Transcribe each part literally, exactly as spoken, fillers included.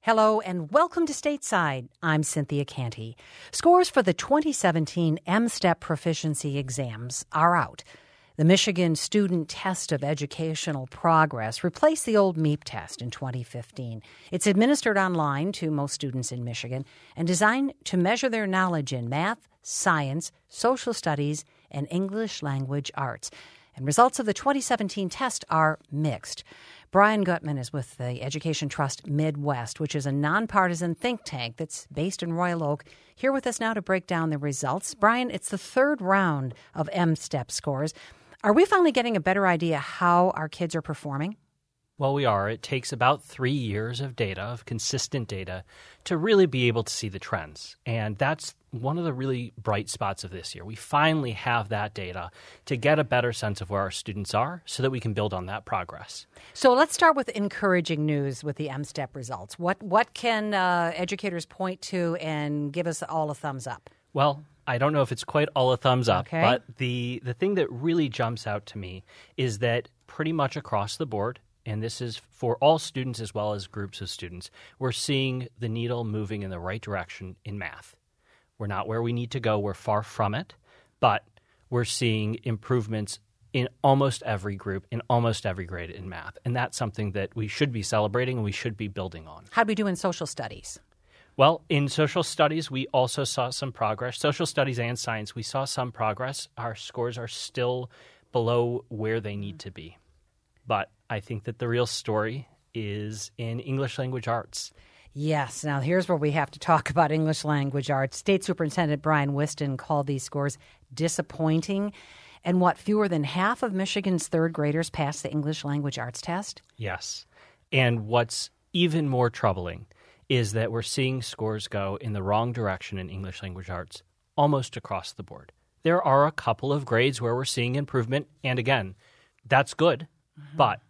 Hello and welcome to Stateside. I'm Cynthia Canty. Scores for the twenty seventeen M STEP proficiency exams are out. The Michigan Student Test of Educational Progress replaced the old MEAP test in twenty fifteen. It's administered online to most students in Michigan and designed to measure their knowledge in math, science, social studies, and English language arts. And results of the twenty seventeen test are mixed. Brian Gutman is with the Education Trust Midwest, which is a nonpartisan think tank that's based in Royal Oak, here with us now to break down the results. Brian, it's the third round of M STEP scores. Are we finally getting a better idea how our kids are performing? Well, we are. It takes about three years of data, of consistent data, to really be able to see the trends. And that's one of the really bright spots of this year. We finally have that data to get a better sense of where our students are so that we can build on that progress. So let's start with encouraging news with the M STEP results. What, what can uh, educators point to and give us all a thumbs up? Well, I don't know if it's quite all a thumbs up, okay. but the, the thing that really jumps out to me is that pretty much across the board, and this is for all students as well as groups of students, we're seeing the needle moving in the right direction in math. We're not where we need to go. We're far from it, but we're seeing improvements in almost every group, in almost every grade in math. And that's something that we should be celebrating and we should be building on. How do we do in social studies? Well, in social studies, we also saw some progress. Social studies and science, we saw some progress. Our scores are still below where they need to be. But I think that the real story is in English language arts. Yes. Now, here's where we have to talk about English language arts. State Superintendent Brian Whiston called these scores disappointing. And what, fewer than half of Michigan's third graders passed the English language arts test? Yes. And what's even more troubling is that we're seeing scores go in the wrong direction in English language arts almost across the board. There are a couple of grades where we're seeing improvement. And again, that's good. Mm-hmm. But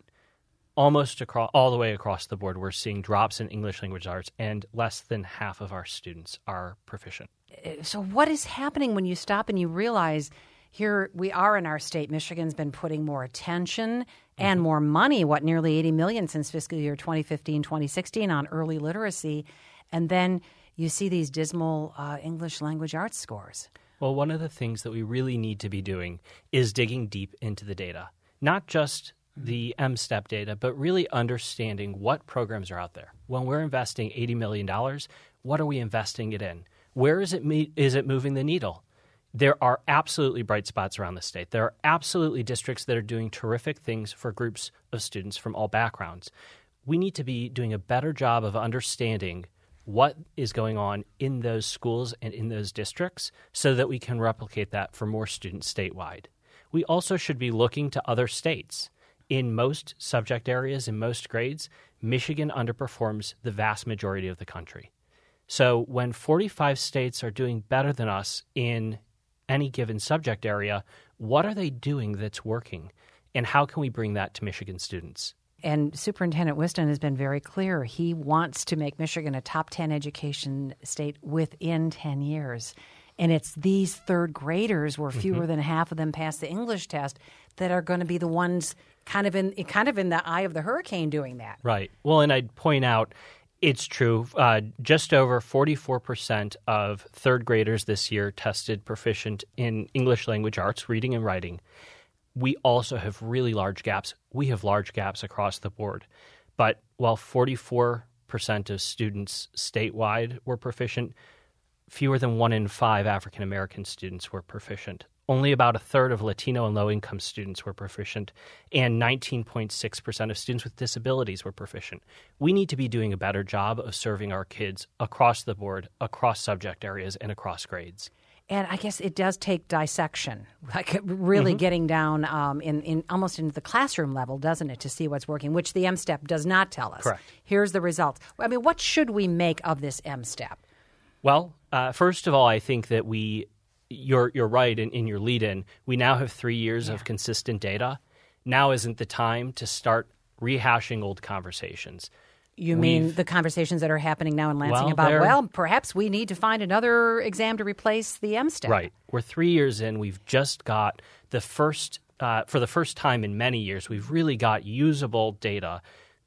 almost across, all the way across the board, we're seeing drops in English language arts, and less than half of our students are proficient. So what is happening when you stop and you realize here we are in our state, Michigan's been putting more attention and mm-hmm. more money, what, nearly eighty million dollars since fiscal year twenty fifteen, twenty sixteen on early literacy, and then you see these dismal uh, English language arts scores? Well, one of the things that we really need to be doing is digging deep into the data, not just the M STEP data, but really understanding what programs are out there. When we're investing eighty million dollars, what are we investing it in? Where is it me- is it moving the needle? There are absolutely bright spots around the state. There are absolutely districts that are doing terrific things for groups of students from all backgrounds. We need to be doing a better job of understanding what is going on in those schools and in those districts so that we can replicate that for more students statewide. We also should be looking to other states. In most subject areas, in most grades, Michigan underperforms the vast majority of the country. So when forty-five states are doing better than us in any given subject area, what are they doing that's working? And how can we bring that to Michigan students? And Superintendent Whiston has been very clear. He wants to make Michigan a top ten education state within ten years. And it's these third graders, where fewer mm-hmm. than half of them pass the English test, that are going to be the ones kind of in kind of in the eye of the hurricane doing that. Right. Well, and I'd point out it's true. Uh, just over forty-four percent of third graders this year tested proficient in English language arts, reading and writing. We also have really large gaps. We have large gaps across the board. But while forty-four percent of students statewide were proficient, fewer than one in five African-American students were proficient. Only about a third of Latino and low-income students were proficient, and nineteen point six percent of students with disabilities were proficient. We need to be doing a better job of serving our kids across the board, across subject areas, and across grades. And I guess it does take dissection, like really mm-hmm. getting down um, in, in almost into the classroom level, doesn't it, to see what's working, which the M STEP does not tell us. Correct. Here's the results. I mean, what should we make of this M STEP? Well, uh, first of all, I think that we You're you're right in, in your lead-in. We now have three years yeah. of consistent data. Now isn't the time to start rehashing old conversations. You We've, mean the conversations that are happening now in Lansing well, about, well, perhaps we need to find another exam to replace the M STEP? Right. We're three years in. We've just got the first, uh, for the first time in many years, we've really got usable data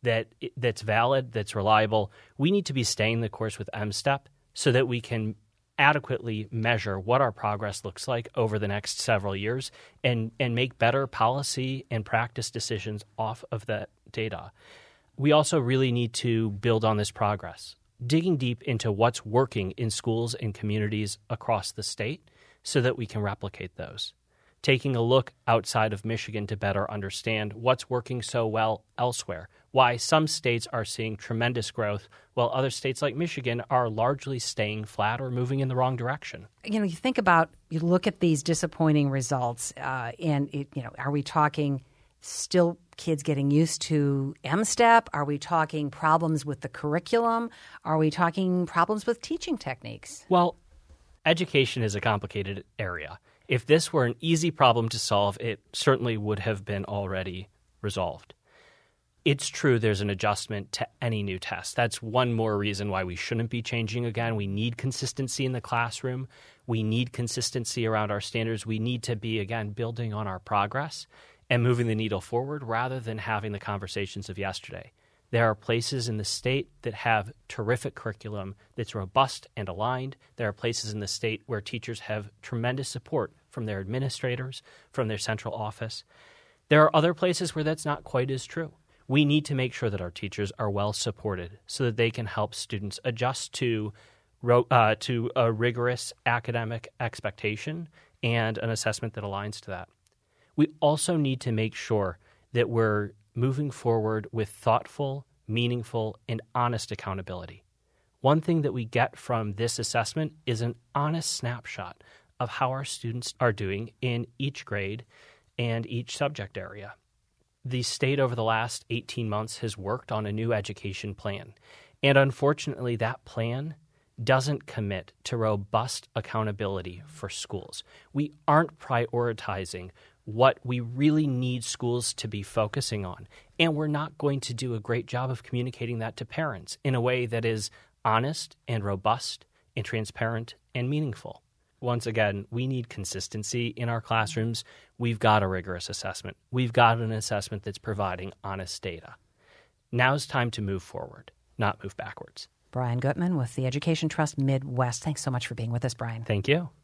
that that's valid, that's reliable. We need to be staying the course with M STEP so that we can adequately measure what our progress looks like over the next several years and, and make better policy and practice decisions off of that data. We also really need to build on this progress, digging deep into what's working in schools and communities across the state so that we can replicate those. Taking a look outside of Michigan to better understand what's working so well elsewhere, why some states are seeing tremendous growth while other states like Michigan are largely staying flat or moving in the wrong direction. You know, you think about, you look at these disappointing results, uh, and, it, you know, are we talking still kids getting used to M STEP? Are we talking problems with the curriculum? Are we talking problems with teaching techniques? Well, education is a complicated area. If this were an easy problem to solve, it certainly would have been already resolved. It's true there's an adjustment to any new test. That's one more reason why we shouldn't be changing again. We need consistency in the classroom. We need consistency around our standards. We need to be, again, building on our progress and moving the needle forward rather than having the conversations of yesterday. There are places in the state that have terrific curriculum that's robust and aligned. There are places in the state where teachers have tremendous support from their administrators, from their central office. There are other places where that's not quite as true. We need to make sure that our teachers are well supported so that they can help students adjust to, uh, to a rigorous academic expectation and an assessment that aligns to that. We also need to make sure that we're moving forward with thoughtful, meaningful, and honest accountability. One thing that we get from this assessment is an honest snapshot of how our students are doing in each grade and each subject area. The state over the last eighteen months has worked on a new education plan, and unfortunately that plan doesn't commit to robust accountability for schools. We aren't prioritizing what we really need schools to be focusing on, and we're not going to do a great job of communicating that to parents in a way that is honest and robust and transparent and meaningful. Once again, we need consistency in our classrooms. We've got a rigorous assessment. We've got an assessment that's providing honest data. Now's time to move forward, not move backwards. Brian Gutman with the Education Trust Midwest. Thanks so much for being with us, Brian. Thank you.